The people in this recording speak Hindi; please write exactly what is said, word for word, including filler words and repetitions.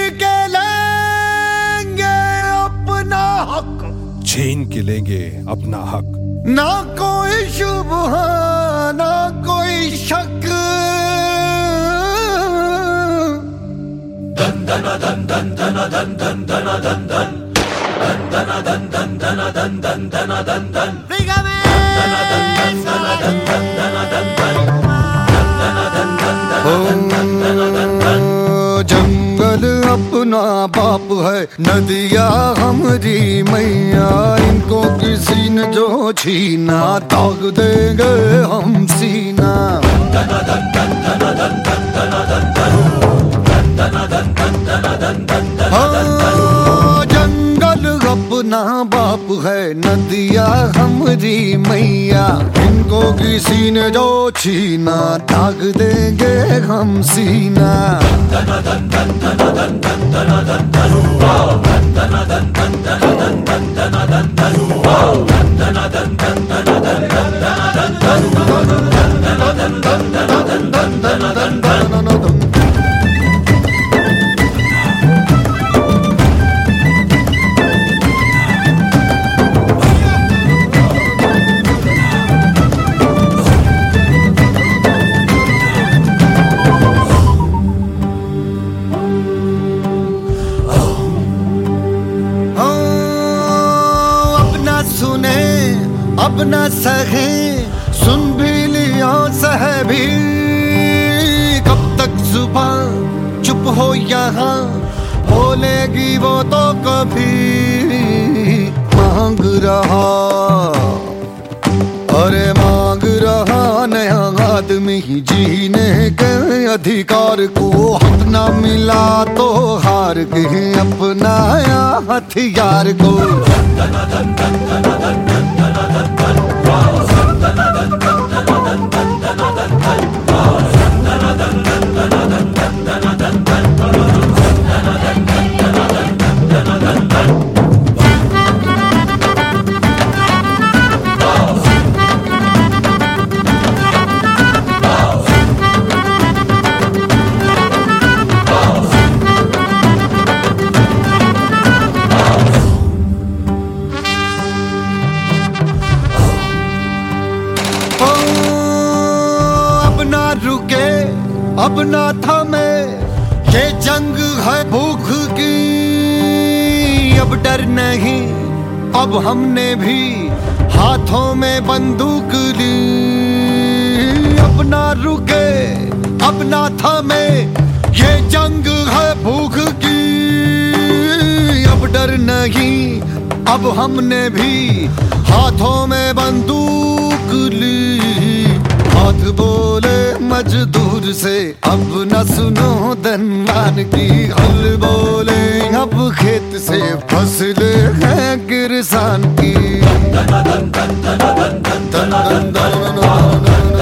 के लेंगे अपना हक, छीन के लेंगे अपना हक। ना कोई शुबह ना कोई शक। दन दन दन दन दन दन दन दन दन दन दन दन दन दन दन दन दन दन दन जंगल अपना बाप है, नदियाँ हमारी मैया, इनको किसी ने जो छीना दाग देंगे हम सीना। हाँ, जंगल अपना बाप है, नदियाँ हमारी मैया, इनको किसी ने जो छीना दाग देंगे हम सीना। अब न सहे सुन भी लिया सह भी, कब तक जुबान चुप हो यहाँ, बोलेगी वो तो कभी। मांग रहा अरे मांग रहा नया आदमी जीने के अधिकार को, हक न मिला तो हार गए अपनाया हथियार को। अब ना थमे ये जंग है भूख की, अब डर नहीं अब हमने भी हाथों में बंदूक ली। अब ना रुके अब ना थमे ये जंग है भूख की, अब डर नहीं अब हमने भी हाथों में बंदूक ली। हाथ बोले मजदूर से अब न सुनो धनवान की, हल बोले अब खेत से फसल है किसान की।